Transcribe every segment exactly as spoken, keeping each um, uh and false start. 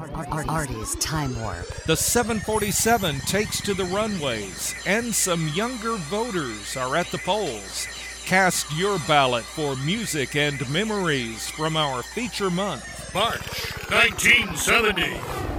Artie's Time Warp. The seven forty-seven takes to the runways, and some younger voters are at the polls. Cast your ballot for music and memories from our feature month, March nineteen seventy.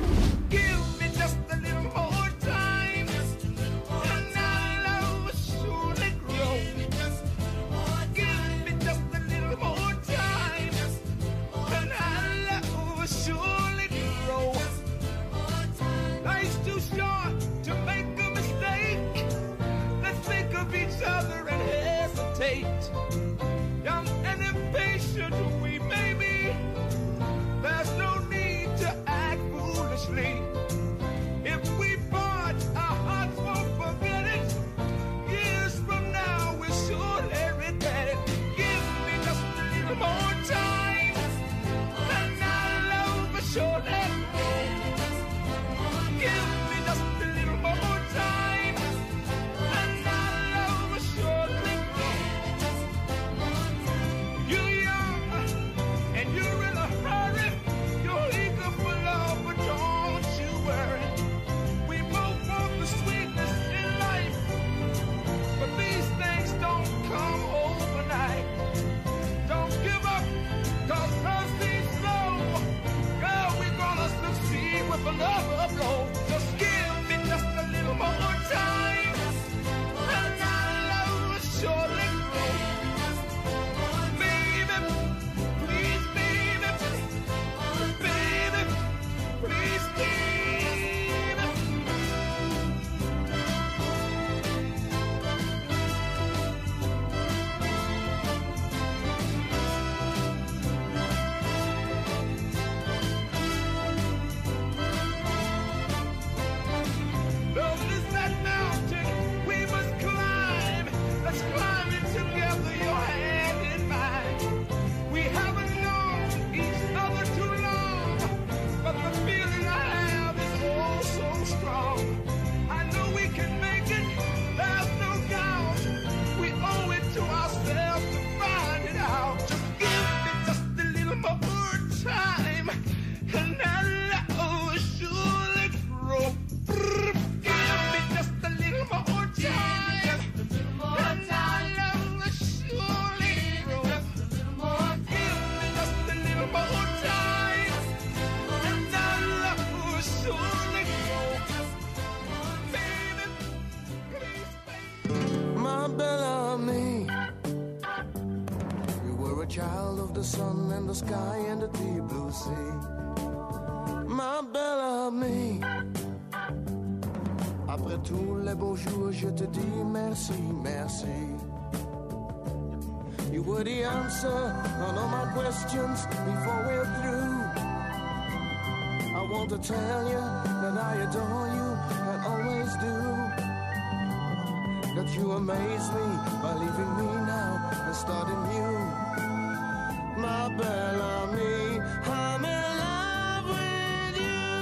Young and impatient we may be, there's no need to act foolishly. If we part, our hearts won't forget it. Years from now we'll surely regret it. Give me just a little more time, and our love will surely grow. Give me just a little more time, and our love will surely grow. You're young and you're in a hurry. You're eager for love, but don't you worry. We both want the sweetness in life, but these things don't come overnight. Don't give up, cause love seems slow. Girl, we're gonna succeed with another blow. Just give me just a little more time, and our love will surely grow. Baby, please, baby, baby, please, baby. Love is that mountain we must climb. Let's climb it together, your hand in mine. We haven't known each other too long, but the feeling I have is oh so strong. I know we can make it, there's no doubt. We owe it to ourselves to find it out. Just give me just a little more time, and our love will surely grow. Give me just a little more time, and our love will surely grow. Give me just a little more time, and our love will surely grow. Baby, please, baby. My Bellamy, you were a child of the sun and the sky and the deep blue sea. My Bellamy, après tous les beaux jours, je te dis merci, merci. You were the answer on all my questions before we're through. I want to tell you that I adore you and always do. That you amaze me by leaving me now and starting new. My Bellamy, I'm in love with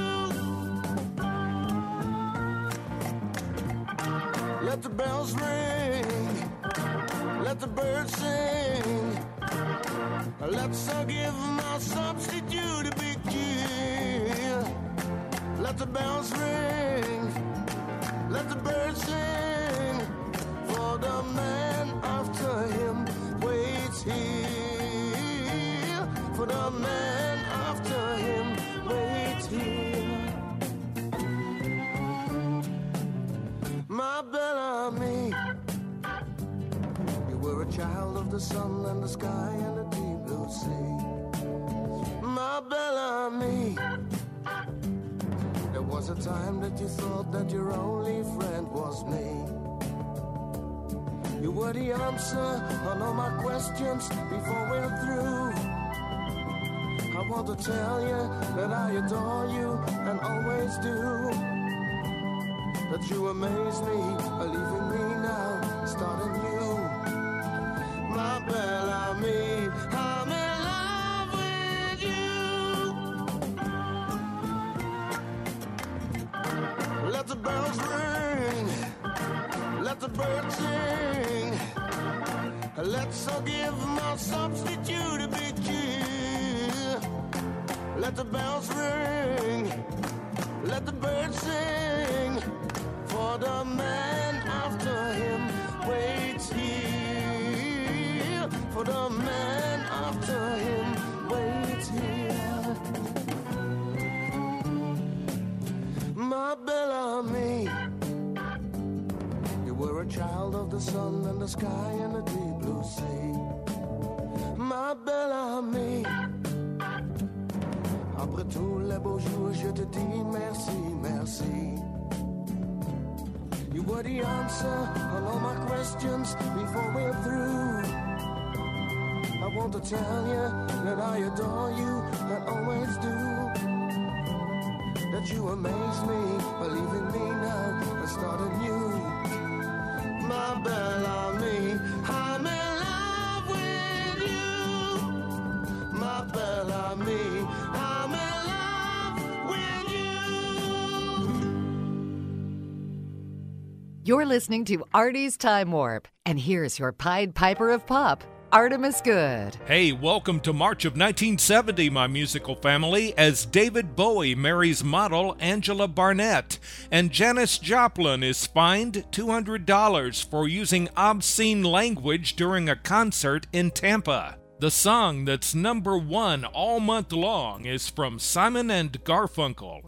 you. Let the bells ring, let the birds sing. Let's uh, give my substitute a big cheer. Let the bells ring, let the birds sing. For the man after him waits here. For the man after him waits here. My Bellamy, you were a child of the sun and the sky and the deep blue sea. My Bellamy, there was a time that you thought that your only friend was me. You were the answer on all my questions before we're through. I want to tell you that I adore you and always do. That you amaze me by leaving me now, starting new. My Bellamy, I'm in love with you. Let the bells ring, let the birds sing. Let's all give my substitute a big cheer. Let the bells ring, Let the birds sing, for the man after him waits here. For the man after him waits here. My Bellamy, you were a child of the sun and the sky and the deep blue sea. Ma Bellamy, après tous les beaux jours, je te dis merci, merci. You were the answer on all my questions before we're through. I want to tell you that I adore you and always do. That you amaze me, believe in me now and start anew. My Bellamy, I'm in love with you. My Bellamy, I'm in love with you. You're listening to Artie's Time Warp, and here's your Pied Piper of Pop, Artemus Good. Hey, welcome to March of nineteen seventy, my musical family, as David Bowie marries model Angela Barnett, and Janis Joplin is fined two hundred dollars for using obscene language during a concert in Tampa. The song that's number one all month long is from Simon and Garfunkel.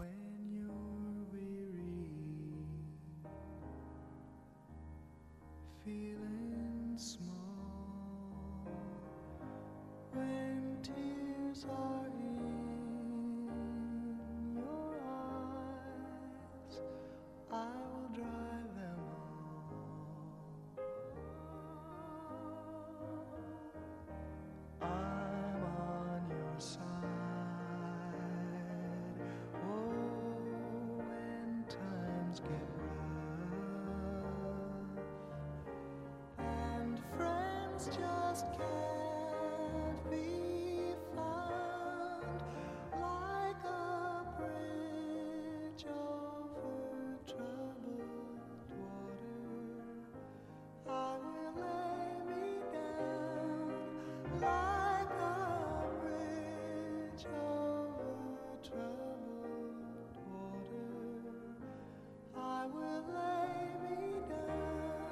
Just can't be found like a bridge over troubled water. I will lay me down like a bridge over troubled water. I will lay me down.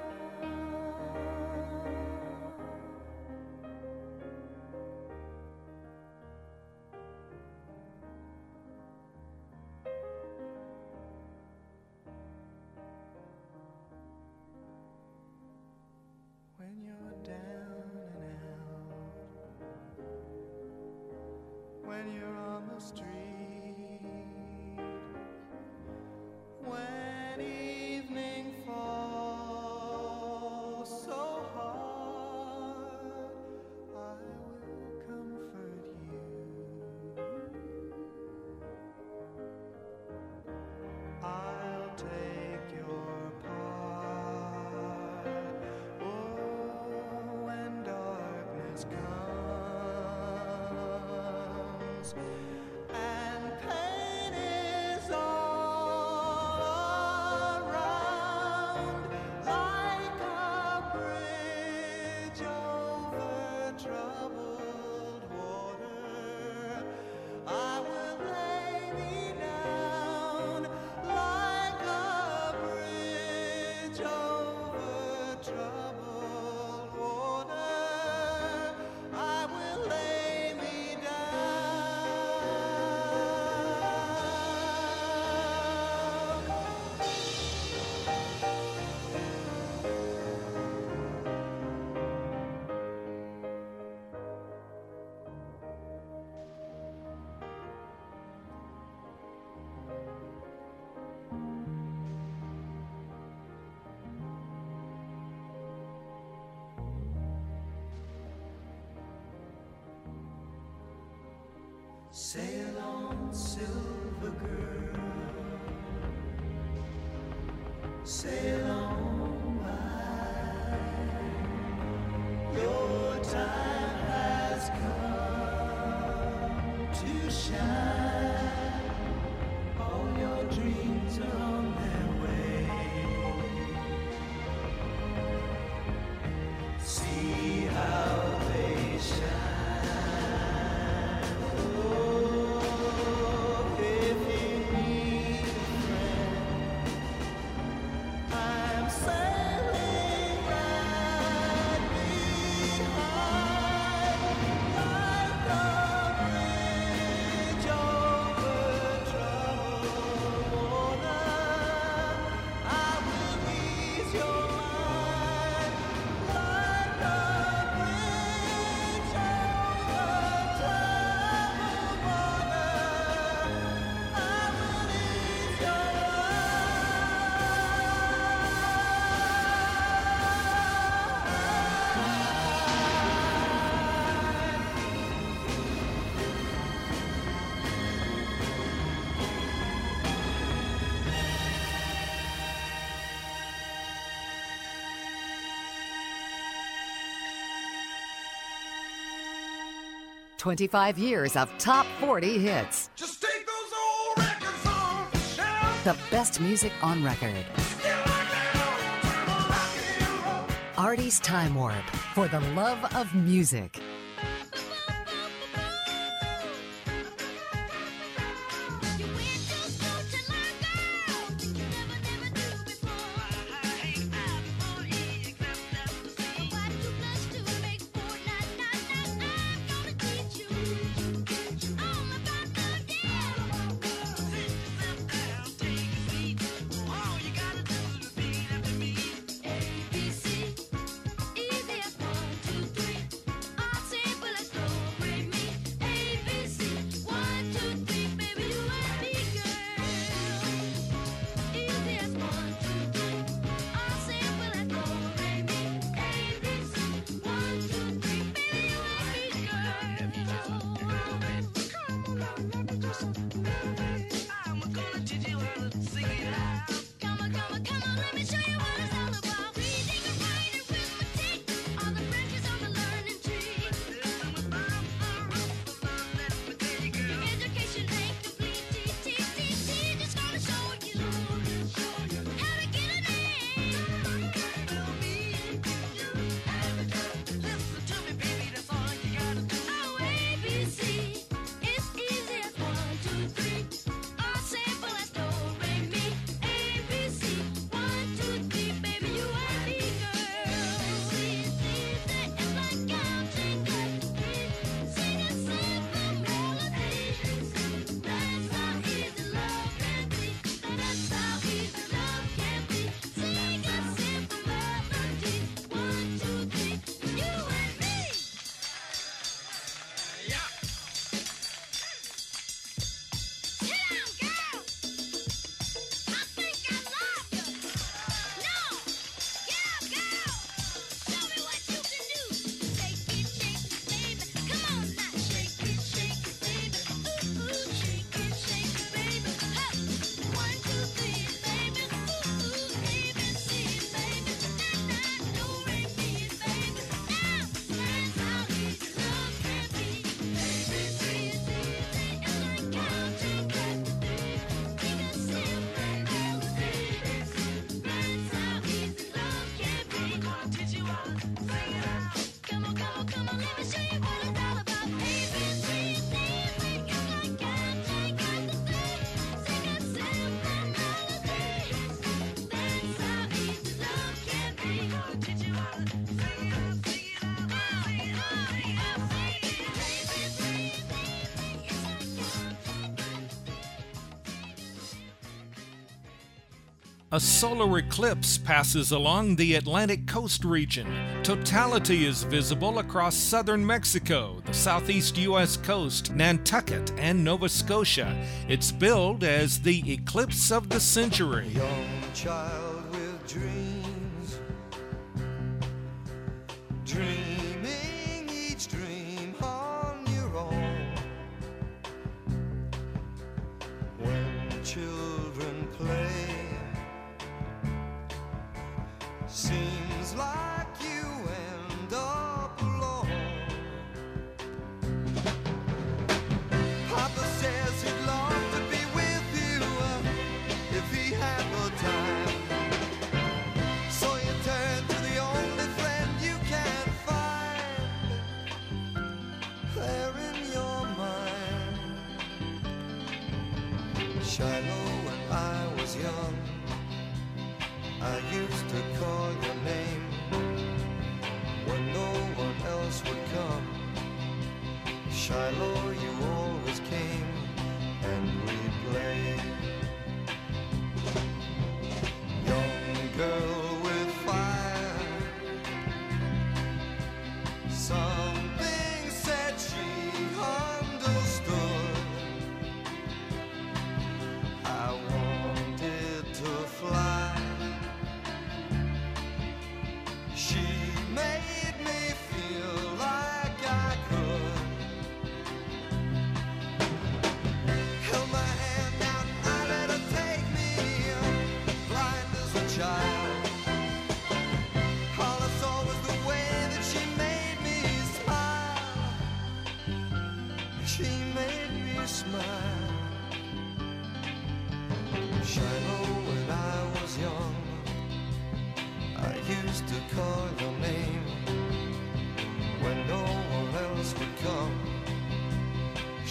When you're down and out, when you're on the street, when evening falls so hard, I will comfort you. I'll take your part. Oh, when darkness comes and pain is all around, like a bridge over troubled water, I will lay me down like a bridge over troubled water. I will lay me down. Sail on, silver girl, sail on by. Your time has come to shine. All your dreams are on their way. See how they shine. Oh, if you need twenty-five years of top forty hits. Just take those old records off the shelf. The best music on record. Still like that old rock and roll. Artie's Time Warp, for the love of music. A solar eclipse passes along the Atlantic coast region. Totality is visible across southern Mexico, the southeast U S coast, Nantucket, and Nova Scotia. It's billed as the eclipse of the century. Young child with dreams, dreaming each dream on your own. When children play, seems like you end up alone. Papa says he'd love to be with you uh, if he had more time. So you turn to the only friend you can find there in your mind. Shiloh, when I was young, I used to call your name when no one else would come. Shiloh, you always came and we played. Young girl with fire, something said she understood. I wanted to fly. She made me feel like I could.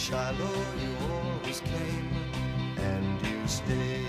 Shiloh, you always came and you stayed.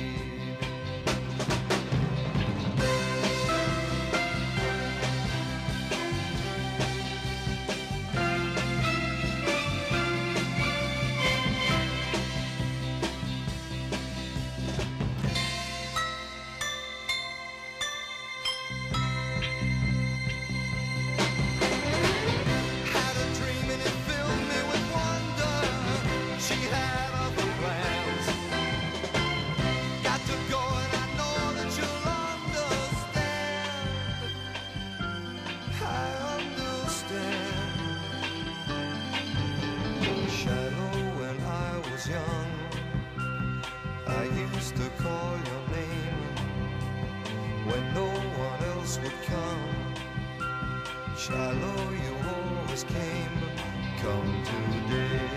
Shiloh, you always came, come today.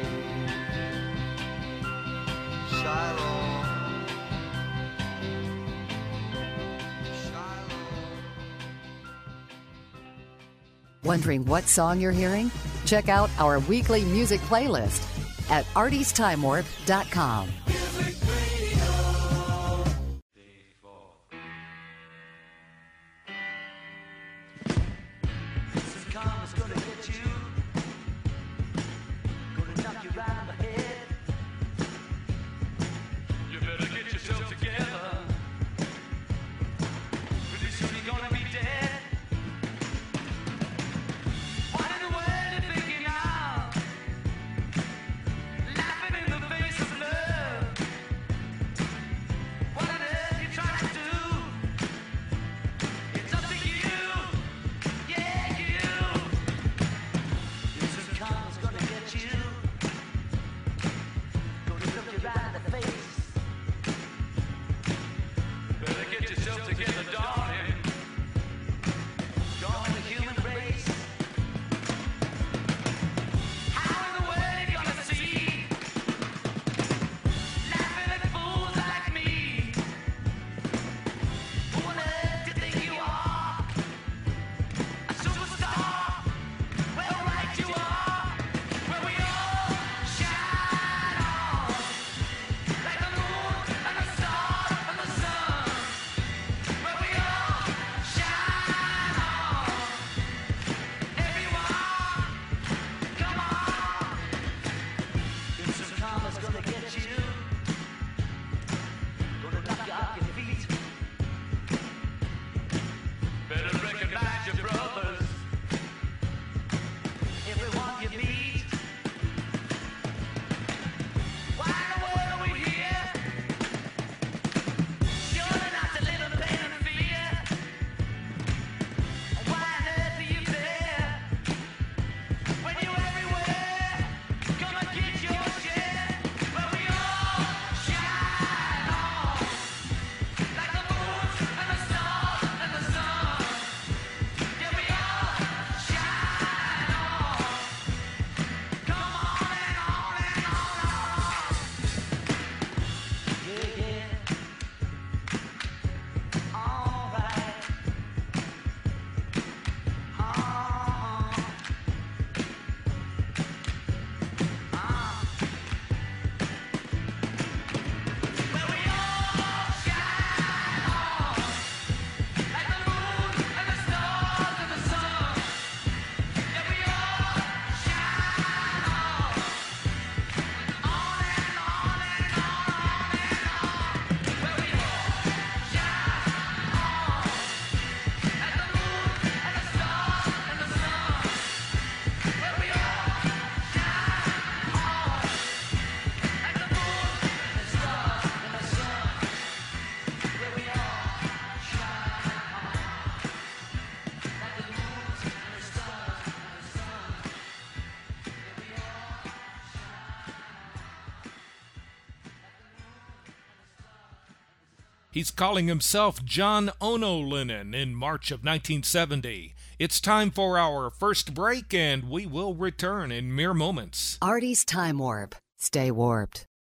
Shiloh, Shiloh. Wondering what song you're hearing? Check out our weekly music playlist at arties time warp dot com. He's calling himself John Ono Lennon in March of nineteen seventy. It's time for our first break, and we will return in mere moments. Artie's Time Warp. Stay warped.